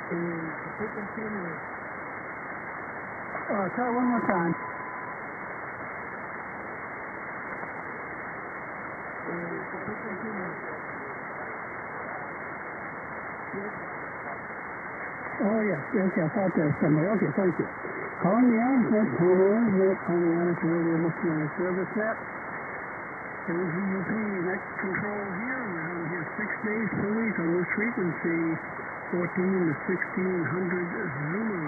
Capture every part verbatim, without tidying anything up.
Is the frequency in the... Uh, try one more time. Is the frequency in the... Yes. Oh, yes, yes, yes, out there somewhere. Okay, thank you. Calling the AnsNet, calling the AnsNet, calling the Amateur Radio Missionary Service Net. K G U P, next control here. We're on here six days per week on this frequency, fourteen to sixteen hundred Zulu.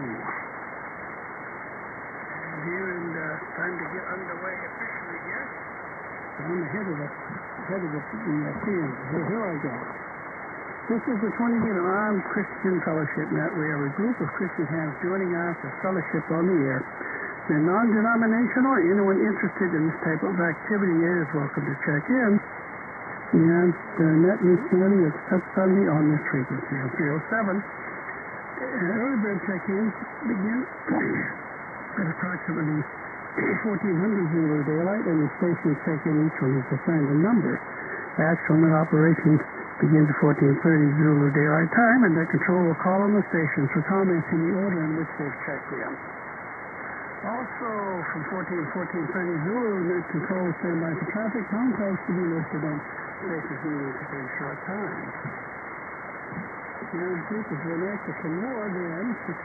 And here, and uh, time to get underway officially here. I'm ahead of the, ahead of the, the uh, field. So here I go. This is the twenty-minute Armed Christian Fellowship Net. We are a group of Christian hands joining us for fellowship on the air. They're non-denominational. Anyone interested in this type of activity is welcome to check in. And the net missionary is touch Sunday on this frequency on three oh seven. And early bird check-ins begin at approximately fourteen hundred Zulu daylight, and the station check-in each one is assigned a number. Actual net operations begins at fourteen thirty Zulu daylight time, and the control will call on the stations for comments in the order in which they've checked in. Also, from fourteen to fourteen thirty Zulu, net control will stand by for traffic. Phone calls to be listed on stations needed to take short times. Now, group has been active for more than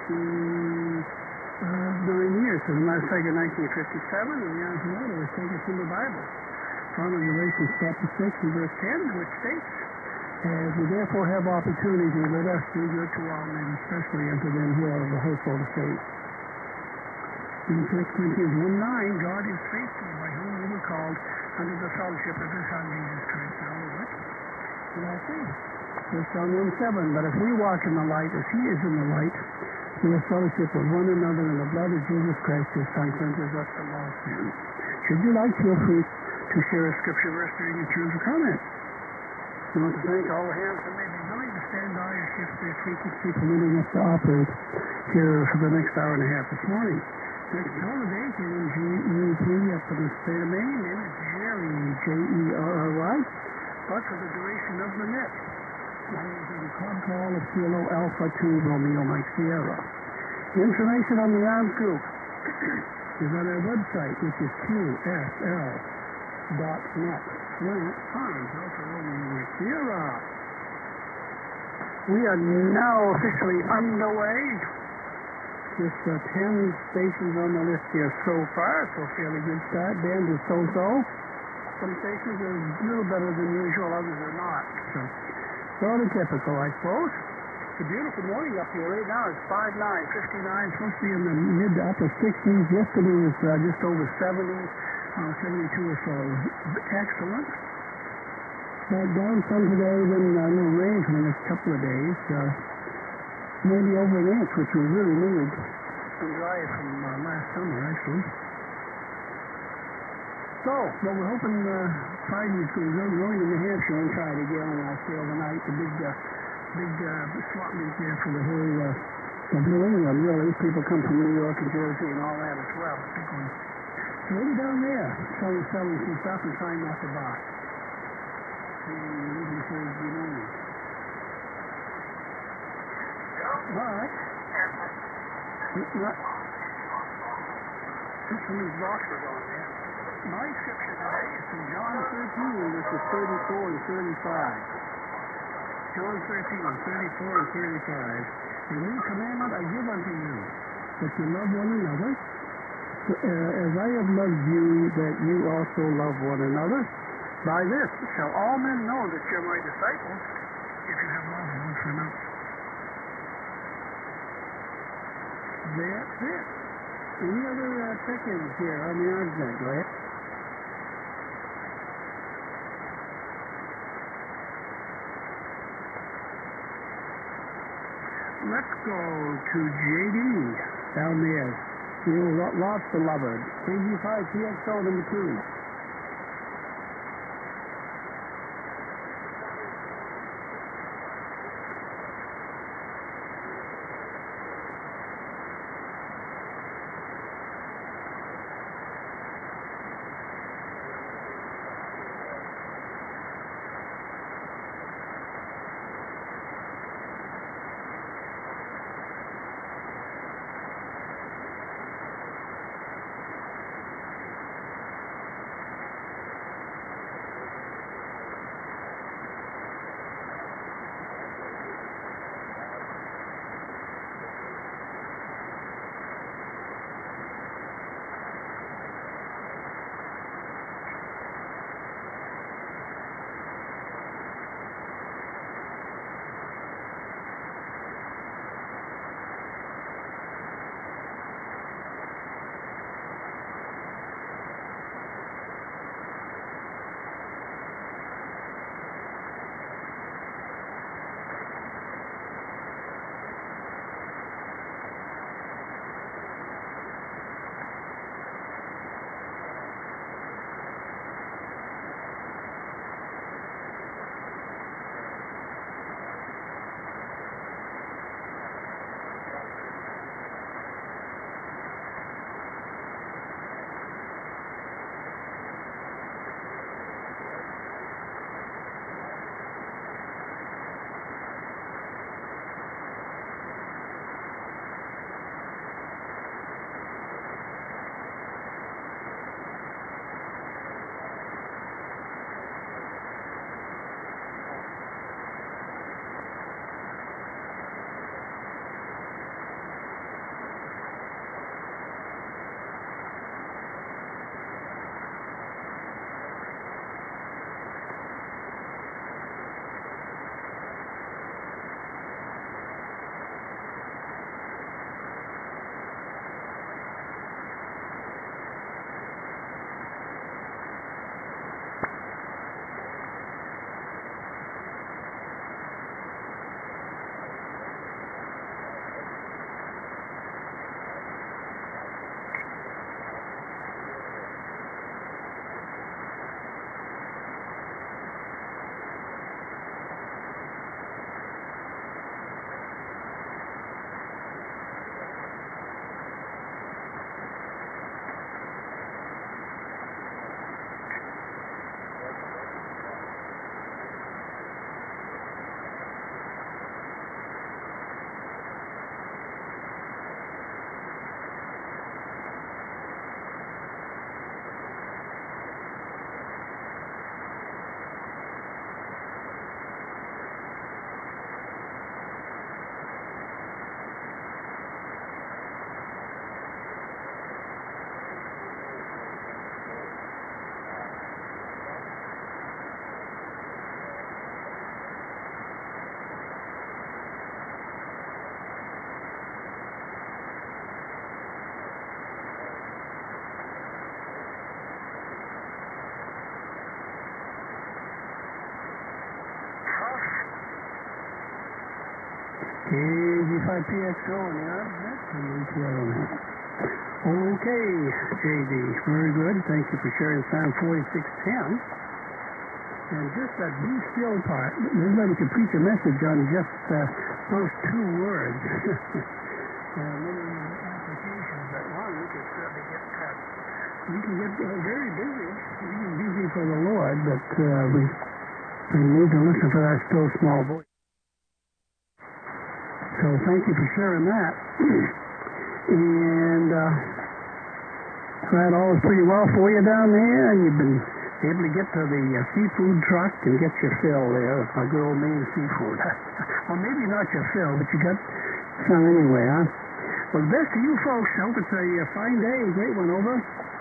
sixty-nine years. As a matter of fact, in nineteen fifty-seven, and the Arms Motto was taken from the Bible. Found in Galatians chapter six and verse ten, which states, as we therefore have opportunity, let us do good to all men, especially unto them who are of the household of faith. In First Corinthians one nine, God is faithful, by whom we were called under the fellowship of his Son, Jesus Christ, our Lord. And I see. First John one seven, but if we walk in the light as he is in the light, we have fellowship with one another, and the blood of Jesus Christ, his Son, cleanses us from all sin. Should you like, feel free to share a scripture verse during your turn for comment. I want to thank all the hands that may be willing to stand by or shift their frequency, permitting us to operate here for the next hour and a half this morning. Next holiday, K G U P up in the state of Maine, name is Jerry, J E R R Y, but for the duration of the net. That is in Club Call of Kilo Alpha two Romeo Mike Sierra. Information on the arms group is on our website, which is Q S L dot net. Slant Arms Alpha Romeo Mike Sierra. We are now officially underway. Just uh, ten stations on the list here so far, so fairly good start. Band is so-so. Some stations are a little better than usual, others are not. So, sort of typical, I suppose. It's a beautiful morning up here. Right now it's five nine, fifty-nine, supposed to be in the mid to upper sixties. Yesterday was uh, just over seventy, uh, seventy-two or so. Excellent. Uh, down some today, then a uh, little rain for the next couple of days. Uh, maybe over an inch, which we really need. Been dry from uh, last summer, actually. So, well, we're hoping uh, Friday's going to go going to New Hampshire and try to get on our sale tonight. The big, uh, big uh, swap meet there for the whole uh, of New England, really. People come from New York and Jersey and all that as well. Big one. So we'll be down there, selling, selling some stuff and trying not to buy. And leaving Thursday morning. All right. Not, this one is boxes on there. My scripture today is from John thirteen, verses thirty-four and thirty-five. John thirteen, thirty-four and thirty-five. A new commandment I give unto you, that you love one another, uh, as I have loved you, that you also love one another. By this shall all men know that you're my disciples, if you have love one for another. That's it. Any other uh, check-ins here on the arms net? Go ahead. Let's go to J D down there. You know, lots beloved. K G five T X O number two. K G five P X O on the ArmsNet, and E T L on that. Okay, J D, very good. Thank you for sharing Psalm forty-six ten. And just that be still part, everybody can preach a message on just uh, those two words. uh, many applications that one, we could certainly get, uh, we can get uh, very busy, we can be busy for the Lord, but uh, we, we need to listen for that still small voice. So thank you for sharing that. And uh, that all is pretty well for you down there, and you've been able to get to the uh, seafood truck and get your fill there, uh, good old Maine seafood. Well, maybe not your fill, but you got some anyway, huh? Well, the best to you folks. I hope it's a uh, fine day. Great one, over.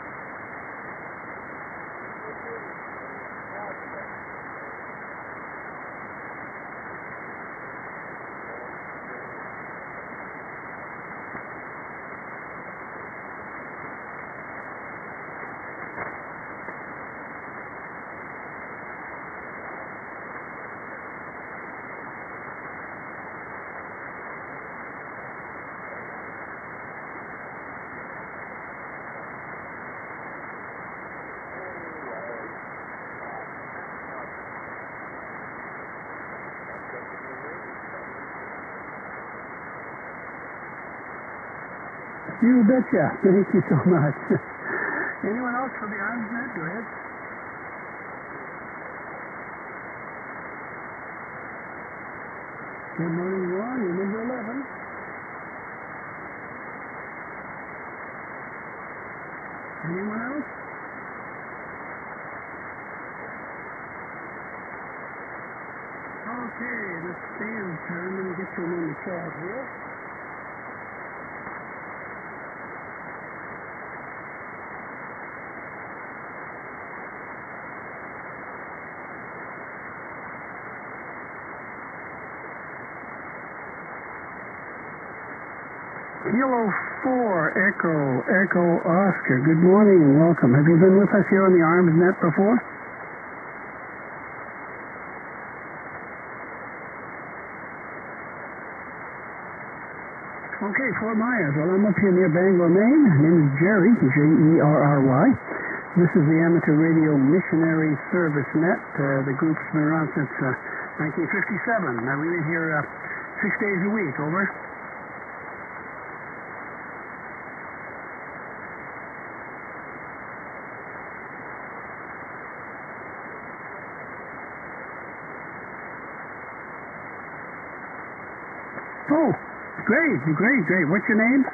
You betcha. Thank you so much. Anyone else for the ArmsNet? Go ahead. Good morning, Ron. You're number eleven. Anyone else? Okay, let's stand turn. Let me get you on the chat here. Kilo four, Echo, Echo Oscar. Good morning and welcome. Have you been with us here on the ArmsNet before? Okay, Fort Myers. Well, I'm up here near Bangor, Maine. My name is Jerry, J E R R Y. This is the Amateur Radio Missionary Service Net. Uh, the group's been around since uh, nineteen fifty-seven. Now, we've been here uh, six days a week. Over. Oh, great, great, great. What's your name?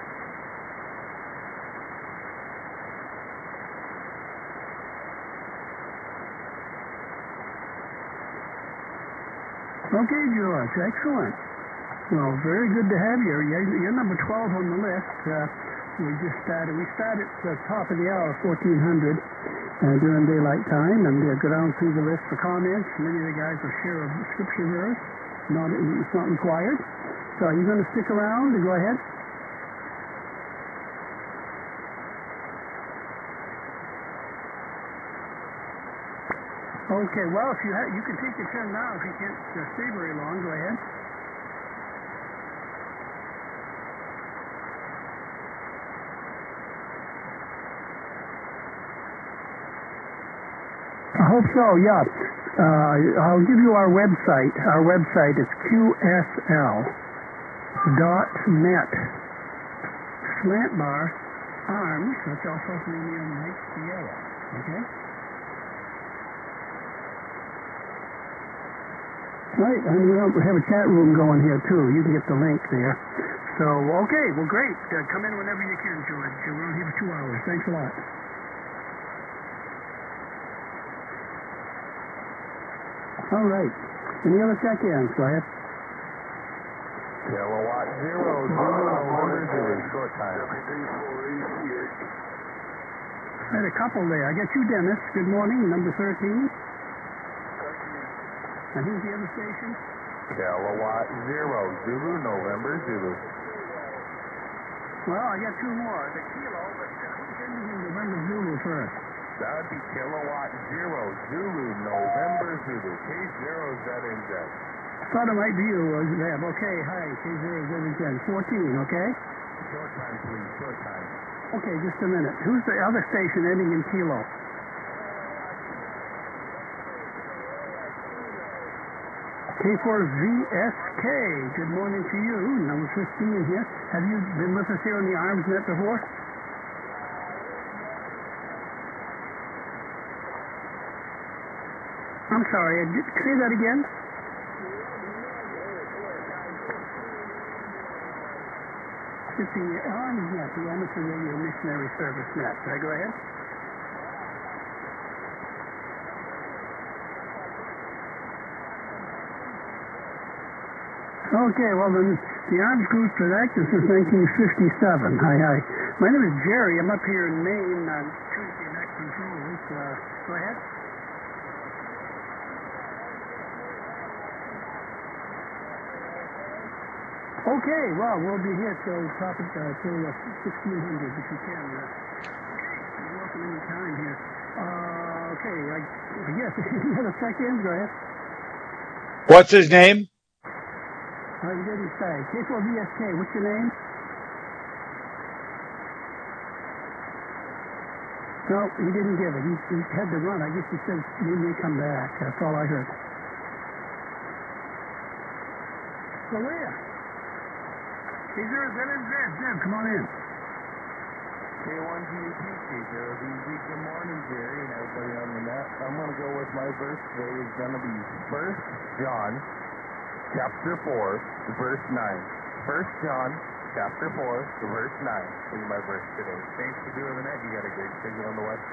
Okay, George, excellent. Well, very good to have you. You're, you're number twelve on the list. Uh, we just started. We started at the top of the hour, fourteen hundred, uh, during daylight time, and uh, go down through the list for comments. Many of the guys will share a scripture verse. Not, it's not required. So are you going to stick around? Go ahead. Okay, well, if you ha you can take your turn now. If you can't uh, stay very long, go ahead. I hope so, yeah. Uh, I'll give you our website. Our website is Q S L dot net. Slant bar, arms, that's also Romeo Mike Sierra. Okay? Right, and we have a chat room going here too. You can get the link there. So, okay, well, great. Uh, come in whenever you can, George. We're on here for two hours. Thanks a lot. All right. Any other check-ins? Go ahead. Kilowatt zero, zero, November zero, short time. I had a couple there. I got you, Dennis. Good morning, number thirteen. And who's the other station? Kilowatt zero, Zulu, November Zulu. Well, I got two more. The kilo, but uh, who's ending in November Zulu first? That would be Kilowatt zero, Zulu, November Zulu. K zero Z N Z. Thought it might be you, uh, Zeb. Okay, hi, K zero Z N. fourteen, okay? Short time, please. Short time. Okay, just a minute. Who's the other station ending in kilo? K four Z S K. Good morning to you. Number fifteen here. Have you been with us here on the ArmsNet before? I'm sorry. uh, did- Say that again. It's the ArmsNet, the Amateur Radio Missionary Service Net. Can I go ahead? Okay, well then, the Arms Group's been active since nineteen fifty-seven. Hi, hi. My name is Jerry. I'm up here in Maine on Tuesday night controls. Uh, go ahead. Okay, well, we'll be here till top of, uh, till uh, sixteen hundred if you can. Uh, okay, you're welcome any time here. Uh, okay, I, I guess any other seconds? Go ahead. What's his name? I didn't say. K four V S K, what's your name? No, he didn't give it. He, he had to run. I guess he said he may come back. That's all I heard. So where? K zero Z N Z. Zeb, come on in. K one G U P, K zero Z Z. Good morning, Jerry, and everybody on the net. I'm going to go with my verse today is going to be First John, chapter four, verse nine. First John, chapter four, verse nine is my verse today. Thanks for doing the net. You got a great signal on the west.